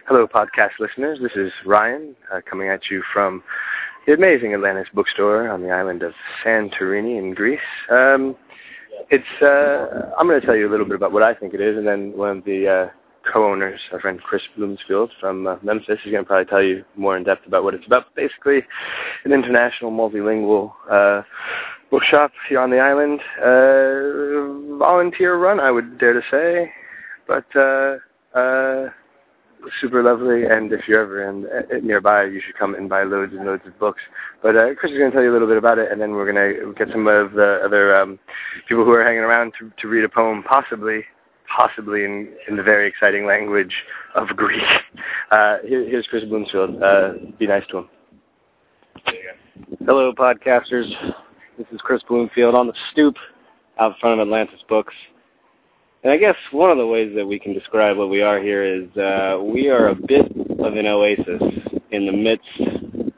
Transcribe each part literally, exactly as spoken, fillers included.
Hello, podcast listeners. This is Ryan uh, coming at you from the amazing Atlantis bookstore on the island of Santorini in Greece. Um, it's. Uh, I'm going to tell you a little bit about what I think it is, and then one of the uh, co-owners, our friend Chris Bloomsfield from uh, Memphis, is going to probably tell you more in depth about what it's about. Basically, an international, multilingual uh, bookshop here on the island. Uh, volunteer run, I would dare to say, but. Uh, uh, super lovely, and if you're ever in uh, nearby, you should come and buy loads and loads of books. But uh, Chris is going to tell you a little bit about it, and then we're going to get some of the other um, people who are hanging around to, to read a poem, possibly, possibly in, in the very exciting language of Greek. Uh, here, here's Chris Bloomsfield. Uh, be nice to him. Hello, podcasters. This is Chris Bloomfield on the stoop out front of Atlantis Books. And I guess one of the ways that we can describe what we are here is uh, we are a bit of an oasis in the midst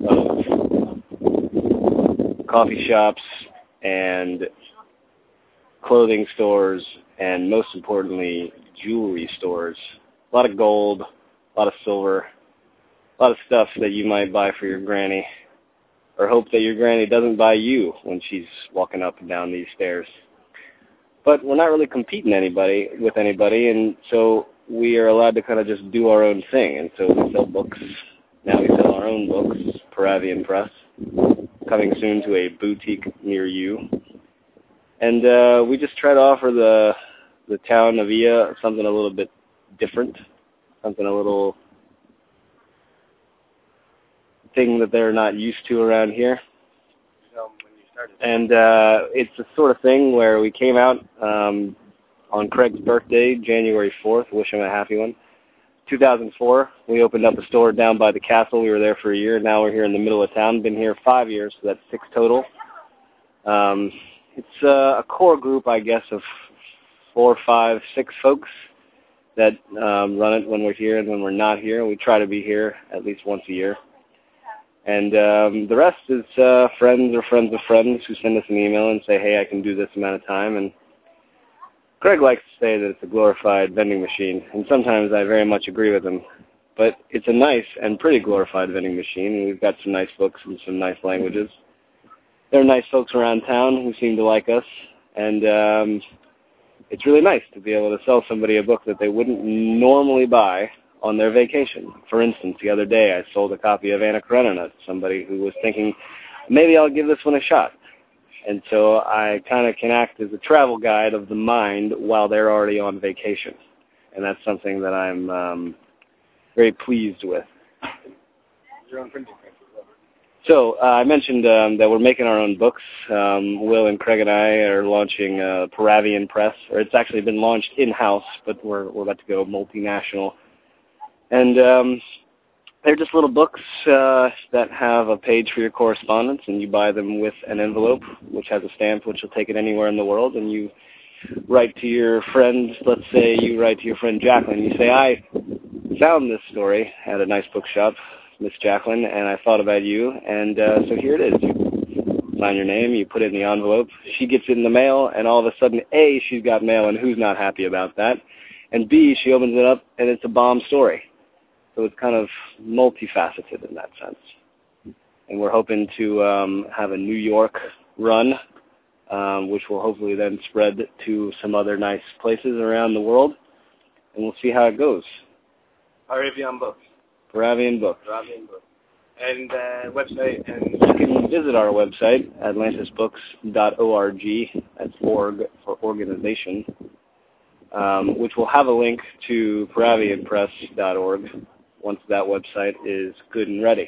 of coffee shops and clothing stores and, most importantly, jewelry stores. A lot of gold, a lot of silver, a lot of stuff that you might buy for your granny, or hope that your granny doesn't buy you when she's walking up and down these stairs. But we're not really competing anybody with anybody, and so we are allowed to kind of just do our own thing. And so we sell books. Now we sell our own books, Paravian Press, coming soon to a boutique near you. And uh, we just try to offer the the town of Ia something a little bit different, something a little thing that they're not used to around here. And uh, it's the sort of thing where we came out um, on Craig's birthday, January fourth, wish him a happy one, two thousand four. We opened up a store down by the castle. We were there for a year. Now we're here in the middle of town. Been here five years, so that's six total. Um, it's uh, a core group, I guess, of four, five, six folks that um, run it when we're here and when we're not here. We try to be here at least once a year. And um, the rest is uh, friends or friends of friends who send us an email and say, hey, I can do this amount of time. And Craig likes to say that it's a glorified vending machine, and sometimes I very much agree with him. But it's a nice and pretty glorified vending machine, and we've got some nice books and some nice languages. There are nice folks around town who seem to like us, and um, it's really nice to be able to sell somebody a book that they wouldn't normally buy on their vacation. For instance, the other day I sold a copy of Anna Karenina to somebody who was thinking, maybe I'll give this one a shot. And so I kind of can act as a travel guide of the mind while they're already on vacation. And that's something that I'm um, very pleased with. Your own printing press. So uh, I mentioned um, that we're making our own books. Um, Will and Craig and I are launching uh, Paravian Press, or it's actually been launched in-house, but we're, we're about to go multinational. And um, they're just little books uh, that have a page for your correspondence, and you buy them with an envelope, which has a stamp, which will take it anywhere in the world, and you write to your friend, let's say you write to your friend Jacqueline, you say, I found this story at a nice bookshop, Miss Jacqueline, and I thought about you, and uh, so here it is. You sign your name, you put it in the envelope, she gets it in the mail, and all of a sudden, A, she's got mail, and who's not happy about that? And B, she opens it up, and it's a bomb story. So it's kind of multifaceted in that sense. And we're hoping to um, have a New York run, um, which will hopefully then spread to some other nice places around the world. And we'll see how it goes. Paravian Books. Paravian Books. Paravian Books. And uh, website. And you can visit our website, atlantis books dot org. That's org for organization, um, which will have a link to paravian press dot org. Once that website is good and ready.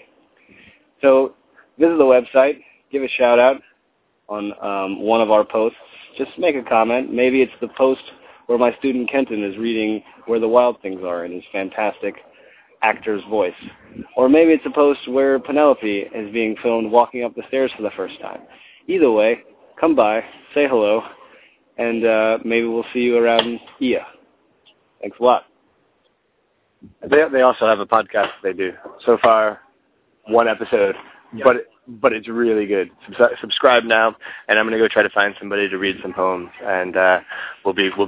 So visit the website, give a shout-out on um, one of our posts. Just make a comment. Maybe it's the post where my student Kenton is reading Where the Wild Things Are in his fantastic actor's voice. Or maybe it's a post where Penelope is being filmed walking up the stairs for the first time. Either way, come by, say hello, and uh, maybe we'll see you around Ia. Thanks a lot. They they also have a podcast they do. So far, one episode, yeah. but but it's really good. Subs- subscribe now, and I'm gonna go try to find somebody to read some poems, and uh, we'll be we'll.